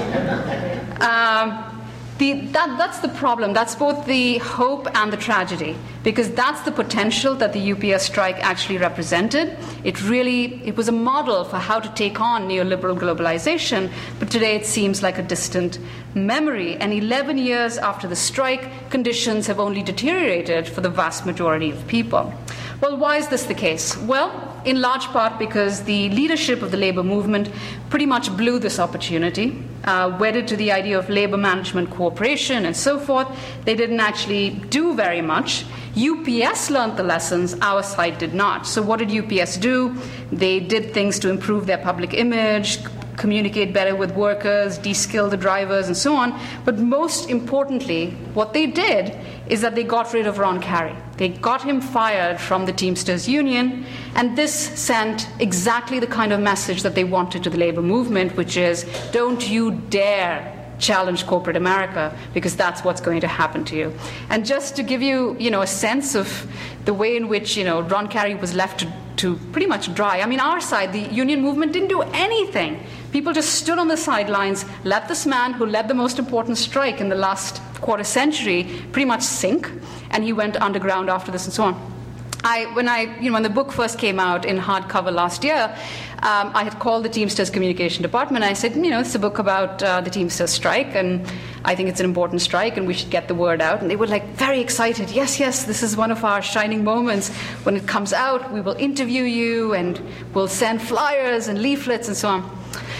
um, The, that, that's the problem. That's both the hope and the tragedy, because that's the potential that the U P S strike actually represented. It really, it was a model for how to take on neoliberal globalization, but today it seems like a distant memory. And eleven years after the strike, conditions have only deteriorated for the vast majority of people. Well, why is this the case? Well, in large part because the leadership of the labor movement pretty much blew this opportunity, uh, wedded to the idea of labor management cooperation and so forth. They didn't actually do very much. U P S learned the lessons, our side did not. So what did U P S do? They did things to improve their public image, communicate better with workers, de-skill the drivers, and so on. But most importantly, what they did is that they got rid of Ron Carey. They got him fired from the Teamsters Union, and this sent exactly the kind of message that they wanted to the labor movement, which is, don't you dare challenge corporate America, because that's what's going to happen to you. And just to give you, you know, a sense of the way in which, you know, Ron Carey was left to, to pretty much dry. I mean, our side, the union movement didn't do anything. People just stood on the sidelines, let this man who led the most important strike in the last quarter century pretty much sink, and he went underground after this and so on. I, when, I, you know, when the book first came out in hardcover last year, um, I had called the Teamsters Communication Department. And I said, you know, it's a book about uh, the Teamsters strike, and I think it's an important strike, and we should get the word out. And they were like very excited. Yes, yes, this is one of our shining moments. When it comes out, we will interview you, and we'll send flyers and leaflets and so on.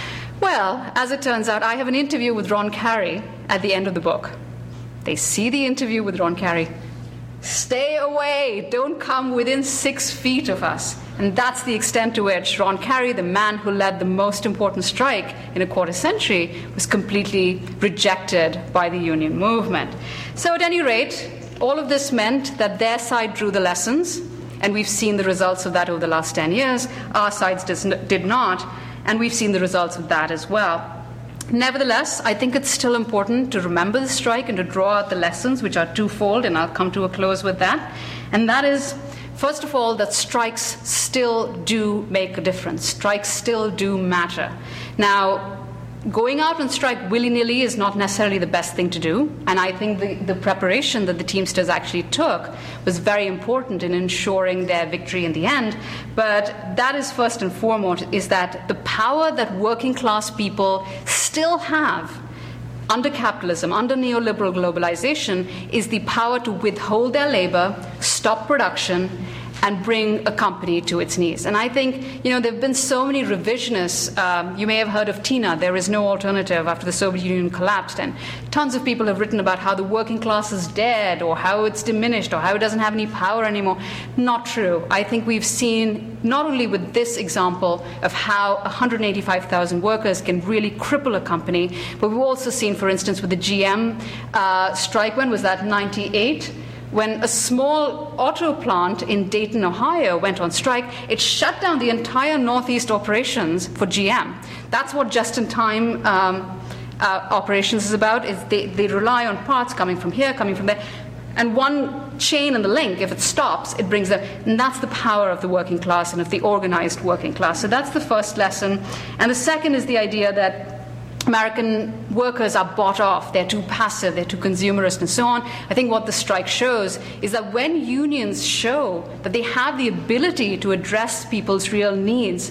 Well, as it turns out, I have an interview with Ron Carey at the end of the book. They see the interview with Ron Carey. Stay away, don't come within six feet of us. And that's the extent to which Ron Carey, the man who led the most important strike in a quarter century, was completely rejected by the union movement. So at any rate, all of this meant that their side drew the lessons, and we've seen the results of that over the last ten years. Our sides did not, and we've seen the results of that as well. Nevertheless, I think it's still important to remember the strike and to draw out the lessons, which are twofold, and I'll come to a close with that. And that is, first of all, that strikes still do make a difference. Strikes still do matter. Now, going out on strike willy-nilly is not necessarily the best thing to do, and I think the, the preparation that the Teamsters actually took was very important in ensuring their victory in the end. But that is first and foremost, is that the power that working class people still have under capitalism, under neoliberal globalization, is the power to withhold their labor, stop production, and bring a company to its knees. And I think, you know, there have been so many revisionists. Um, you may have heard of TINA, There Is No Alternative, after the Soviet Union collapsed. And tons of people have written about how the working class is dead, or how it's diminished, or how it doesn't have any power anymore. Not true. I think we've seen, not only with this example of how one hundred eighty-five thousand workers can really cripple a company, but we've also seen, for instance, with the G M uh, strike, when was that, ninety-eight? When a small auto plant in Dayton, Ohio went on strike, it shut down the entire Northeast operations for G M. That's what just-in-time um, uh, operations is about, is they, they rely on parts coming from here, coming from there. And one chain in the link, if it stops, it brings them. And that's the power of the working class and of the organized working class. So that's the first lesson. And the second is the idea that American workers are bought off, they're too passive, they're too consumerist, and so on. I think what the strike shows is that when unions show that they have the ability to address people's real needs,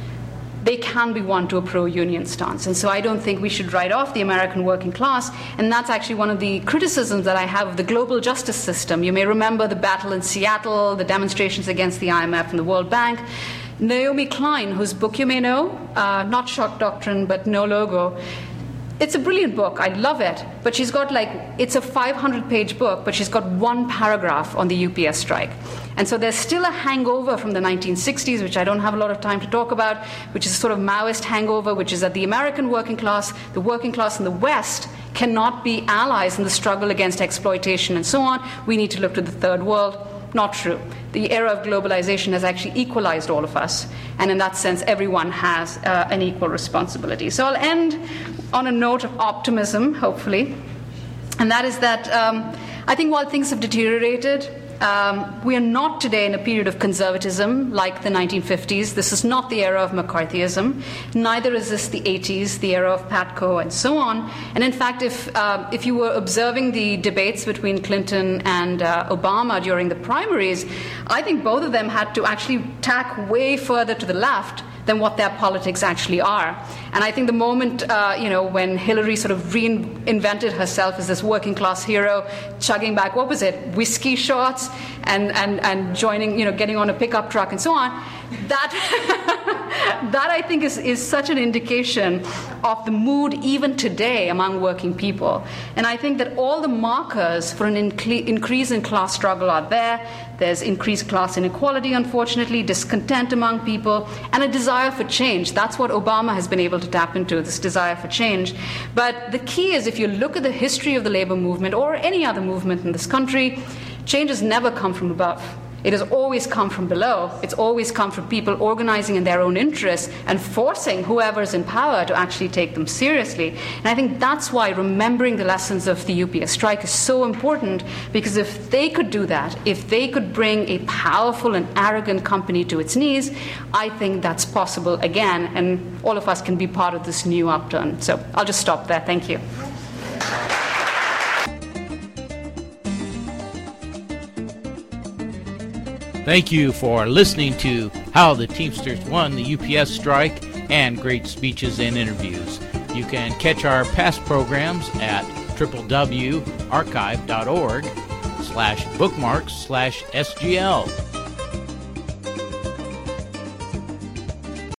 they can be won to a pro-union stance. And so I don't think we should write off the American working class, and that's actually one of the criticisms that I have of the global justice system. You may remember the battle in Seattle, the demonstrations against the I M F and the World Bank. Naomi Klein, whose book you may know, uh, not Shock Doctrine, but No Logo. It's a brilliant book. I love it. But she's got like, it's a five hundred page book, but she's got one paragraph on the U P S strike. And so there's still a hangover from the nineteen sixties, which I don't have a lot of time to talk about, which is a sort of Maoist hangover, which is that the American working class, the working class in the West, cannot be allies in the struggle against exploitation and so on. We need to look to the third world. Not true. The era of globalization has actually equalized all of us, and in that sense, everyone has uh, an equal responsibility. So I'll end on a note of optimism, hopefully, and that is that um, I think while things have deteriorated, um, we are not today in a period of conservatism like the nineteen fifties. This is not the era of McCarthyism. Neither is this the eighties, the era of Patco, and so on. And in fact, if uh, if you were observing the debates between Clinton and uh, Obama during the primaries, I think both of them had to actually tack way further to the left than what their politics actually are. And I think the moment, uh, you know, when Hillary sort of reinvented herself as this working class hero, chugging back, what was it, whiskey shots, and, and, and joining, you know, getting on a pickup truck and so on, that, that I think is, is such an indication of the mood even today among working people. And I think that all the markers for an incle- increase in class struggle are there. There's increased class inequality, unfortunately, discontent among people, and a desire for change. That's what Obama has been able to tap into, this desire for change. But the key is, if you look at the history of the labor movement or any other movement in this country, change has never come from above. It has always come from below. It's always come from people organizing in their own interests and forcing whoever's in power to actually take them seriously. And I think that's why remembering the lessons of the U P S strike is so important, because if they could do that, if they could bring a powerful and arrogant company to its knees, I think that's possible again, and all of us can be part of this new upturn. So I'll just stop there. Thank you. Thank you for listening to How the Teamsters Won the U P S Strike and great speeches and interviews. You can catch our past programs at www.archive.org slash bookmarks slash SGL.